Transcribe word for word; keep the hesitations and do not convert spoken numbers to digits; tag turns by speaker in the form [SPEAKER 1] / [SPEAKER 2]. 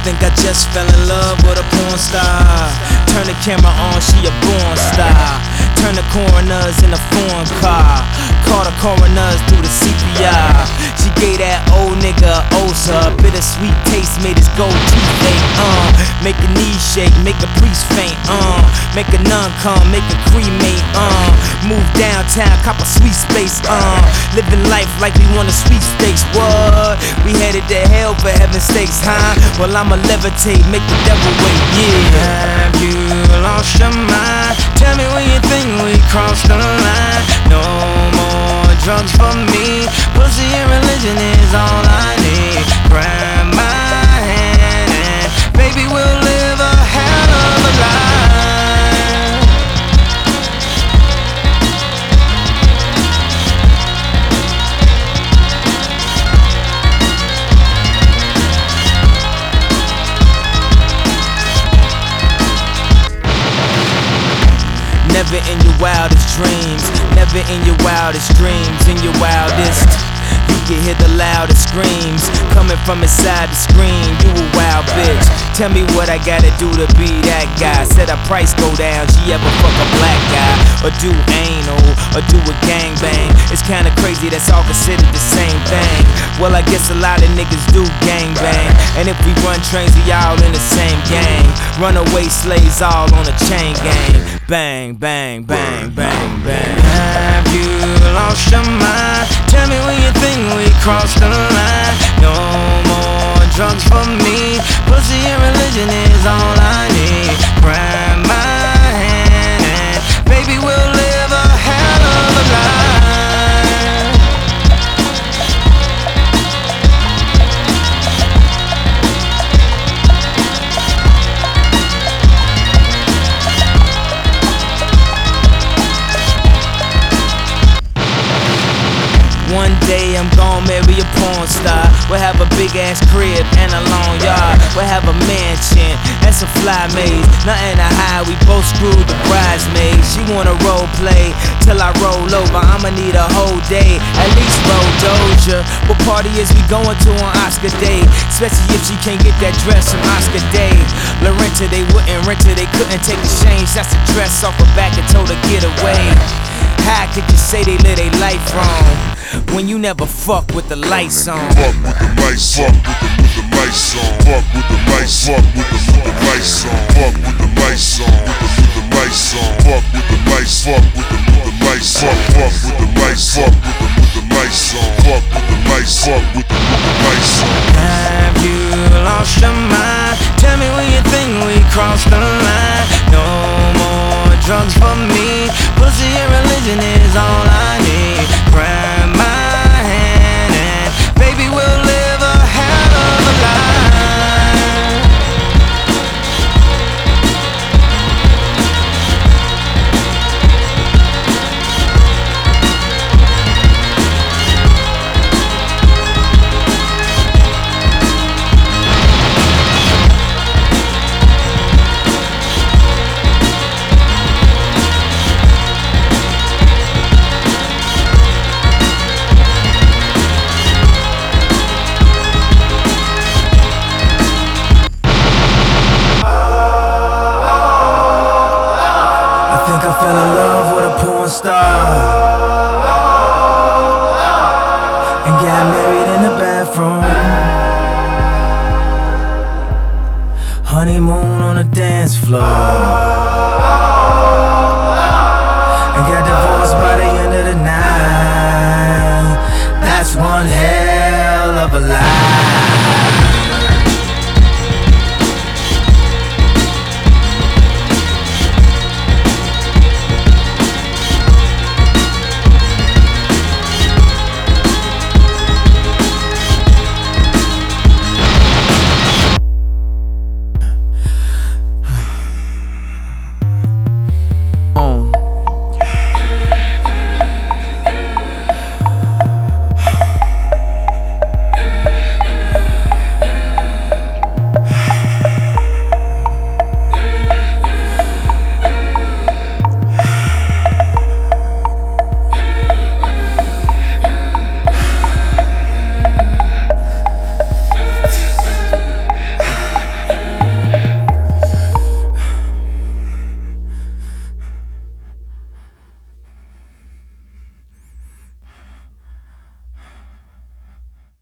[SPEAKER 1] think I just fell in love with a porn star. Turn the camera on, she a born star. Turn the coroners in a foreign car. Call the coroners through the C P R. She gave that old nigga a Osa. Bittersweet taste made his gold teeth fake. Uh, make a knee shake, make a priest faint. Uh, make a nun come, make a cremate. Uh, move downtown, cop a sweet space. Uh, living life like we won a sweepstakes. What? We headed to hell for heaven's sakes, huh? Well, I'ma levitate, make the devil wait. Yeah. Have you lost your mind? Tell me when you think we crossed the line. No more drugs for me. Pussy and religion is all I need. Grab my hand and baby, we'll live a hell of a life. Never in your wildest dreams, never in your wildest dreams, in your wildest. You can hear the loudest screams coming from inside the screen. You a wild bitch. Tell me what I gotta do to be that guy. Said her price go down, she ever fuck a black guy, or do anal, or do a gangbang. It's kinda crazy, that's all considered the same thing. Well, I guess a lot of niggas do gangbang. And if we run trains, we all in the same gang. Runaway slaves all on a chain gang. Bang, bang, bang, bang, bang. Have you lost your mind? Tell me when you think we crossed the line. No more drugs for me. Pussy and religion is all I need. Grab my hand and baby, we'll live a hell of a life. One day I'm gon' marry a porn star. We'll have a big ass crib and a long yard. We'll have a mansion and some fly maids. Nothing to hide, we both screwed the bridesmaids. She wanna role play till I roll over. I'ma need a whole day, at least roll Doja. What party is we going to on Oscar Day? Especially if she can't get that dress from Oscar Day. Lorenta, they wouldn't rent her, they couldn't take the change. That's the dress off her back and told her get away. How could you say they live their life wrong when you never fuck with the lights on?
[SPEAKER 2] Fuck with the lights on, with the, with the lights on. Fuck with the lights, fuck with the, with the lights on. Fuck with the lights on, with the, with the lights on. Fuck with the lights, fuck with the, with the lights on. Fuck with the lights, fuck with the, with the lights on. Fuck with the lights, fuck with the, with the lights on.
[SPEAKER 1] Have you lost your mind? Tell me when you think we crossed the line. No more drugs for me. Pussy and religion is all I need. Grab my hand and baby, we'll live a hell of a life. Fell in love with a porn star and got married in the bathroom. Honeymoon on the dance floor and got divorced by the end of the night. That's one hell of a lie.